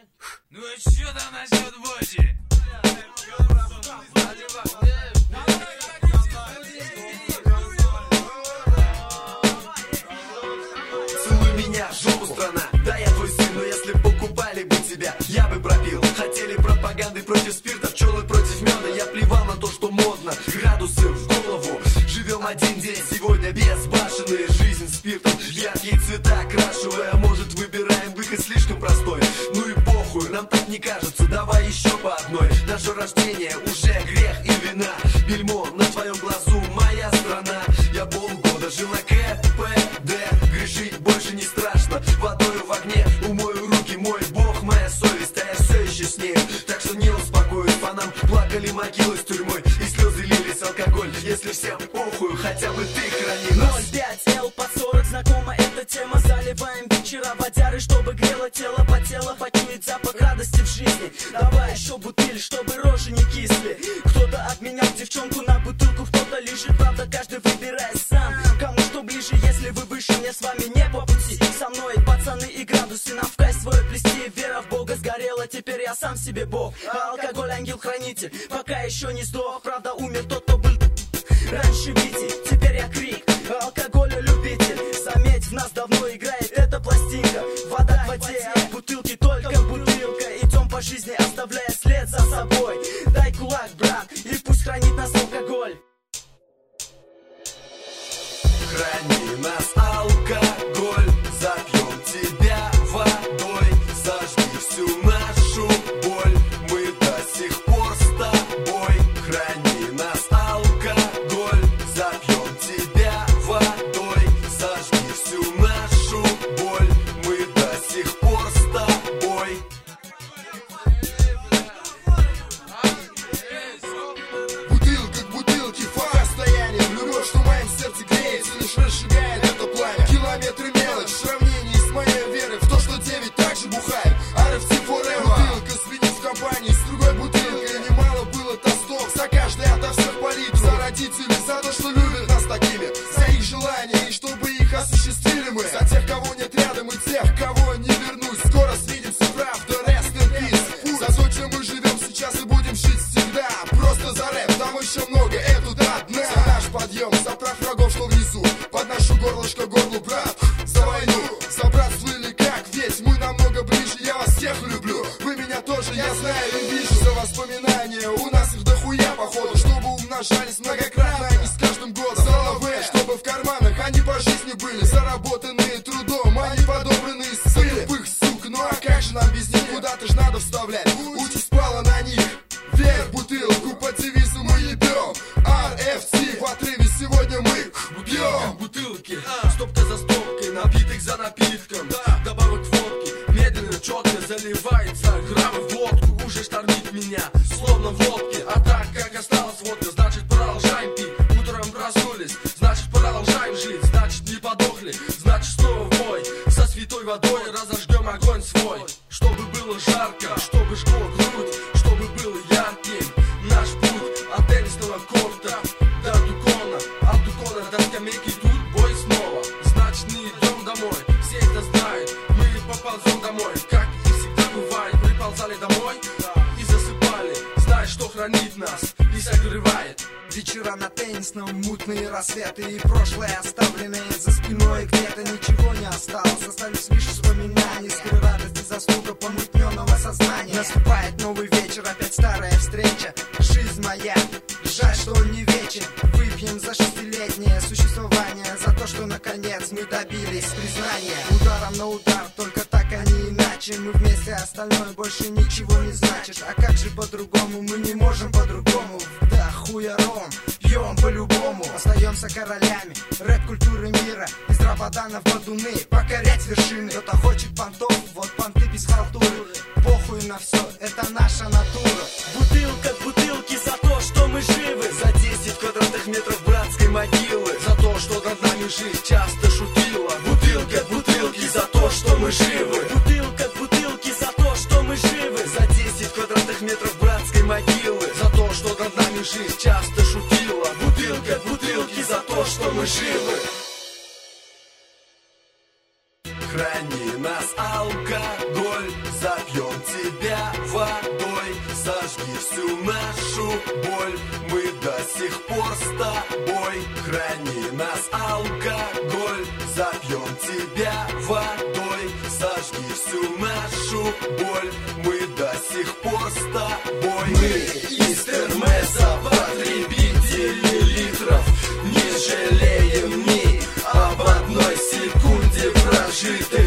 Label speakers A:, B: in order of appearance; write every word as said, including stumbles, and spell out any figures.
A: Ну и чё там насчет водки?
B: Целуй меня, жопу, страна. Да, я твой сын, но если покупали бы тебя, я бы пропил. Хотели пропаганды против спирта, пчелы против меда. Я плевал на то, что модно, градусы в голову. Живем один день, сегодня безбашенная жизнь спиртом. Яркие цвета окрашивая, может выбираем выход слишком простой. Ну и похуй, нам так не кажется, давай еще по одной. Наше рождение уже грех и вина. Бельмо на твоем глазу, моя страна. Я полгода жил на КПД. Грешить больше не страшно, водою в огне умою руки, мой бог, моя совесть. А я все еще с нею, так что не успокоюсь. По нам плакали могилы с тюрьмой, и слезы лились алкоголь. Если всем похуй, хотя бы ты храни нас.
C: ноль пять эл под сорок, знакома эта тема. Заливаем вечера водяры, чтобы грело тело, потело, почует запах радости в жизни. Давай еще бутыль, чтобы рожи не кисли. Кто-то обменял девчонку на бутылку, кто-то лежит, правда каждый выбирает сам. Кому что ближе, если вы выше, мне с вами не по пути. Со мной пацаны и градусы, нам в кайф свой плести. Вера в Бога сгорела, теперь я сам себе Бог. А алкоголь ангел-хранитель, пока еще не сдох. Правда умер тот, кто был раньше Вити, теперь я крик. Алкоголя любитель, заметь, в нас давно играет эта пластинка. Вода в воде, а в бутылке только бутылка. Идем по жизни, оставляя след за собой. Дай кулак, брат, и пусть хранит нас алкоголь.
B: Храни нас алкоголь, запьем тебя водой. Зажги всю нашу боль, мы до сих пор с тобой. Храни нас алкоголь, запьем тебя водой. Зажги всю нашу боль, мы до сих пор с тобой.
D: Бутылка к бутылке, фара стояние. Любовь, что в моем сердце греется, лишь разжигает это пламя. Километры мелочь в сравнении с моей верой в то, что девять также бухает. ар эф ти forever. Бутылка свинит в компании с другой бутылкой. Немало было тостов, за каждый ото всех по литру. За родителей, за то, что любят нас такими. За их желания, и чтобы их осуществили мы. За тех, кого нет рядом, и тех, кого не вернусь. Скоро свидимся, правда, rest in peace. За то, чем мы живем сейчас и будем жить всегда. Просто за рэп, там еще много, это до дна. За наш подъем, за прав врагов, что внизу. Под нашу горлышко горлу, брат. За войну, за братство или как. Ведь мы намного ближе, я вас всех люблю. Вы меня тоже, я знаю и вижу. За воспоминания, у нас их дохуя походу. Чтобы умножались многократно, они с каждым годом. За лавэ, чтобы в карманах они по жизни были. Заработанные трудом, они подобранные с пыли. Пых, сук, ну а как же нам без них? Куда-то ж надо вставлять, участь спала на них. Вверх бутылку по девизу мы ебем. ар эф ти в отрыве сегодня мы бьем.
B: Бутылки, стопка за стопкой, напиток за напитком. Добавок водки, медленно, четко заливается. Граммы в водку уже штормит меня, словно в лодке. А так как осталась водка, значит продолжаем пить. Утром проснулись, значит продолжаем жить. Значит не подохли, значит снова в бой. Со святой водой разожгем огонь свой. Чтобы было жарко, чтобы жгло грудь, чтобы было ярким наш путь. От теннисного корта до Дукона, от Дукона до скамейки, тут бой снова. Значит не идем домой, все это знают. Мы поползем домой, как и всегда бывает. Приползали домой и засыпали, зная, что хранит нас и согревает.
E: Вечера на теннисном, мутные рассветы и прошлое, оставленное за спиной. Где-то ничего не осталось, остались лишь воспоминания. Скры радости, заслуга помутненного сознания. Наступает новый вечер, опять старая встреча. Жизнь моя, жаль, что он не вечен. Выпьем за шестилетнее существование, за то, что наконец мы добились признания. Ударом на удар, только так, а не иначе. Мы вместе, остальное больше ничего не значит. А как же по-другому, мы не можем по-другому. Да хуяром, пьем по-любому. Остаемся королями рэп-культуры мира. Из Рабаданов бадуны, покорять вершины. Кто-то хочет понтов, вот понты без халтуры. Похуй на все, это наша натура.
C: Бутылка к бутылке за то, что мы живы.
B: За десять квадратных метров братской могилы. За то, что над нами жизнь часто шутила. Бутылка к бутылке за то, что мы живы.
C: Бутылка к бутылке за то, что мы живы.
B: За десять квадратных метров братской могилы. За то, что над нами жизнь часто шутила. Бутылка к бутылке за то, что мы живы. Храни нас алкоголь. алкоголь, запьем тебя водой, сожги всю нашу боль. Мы до сих пор с тобой, храни нас алкоголь, запьем тебя водой, сожги всю нашу боль. Мы до сих пор с тобой. Мы из Термеса, потребители литров, не жалеем ни об одной секунде прожитой.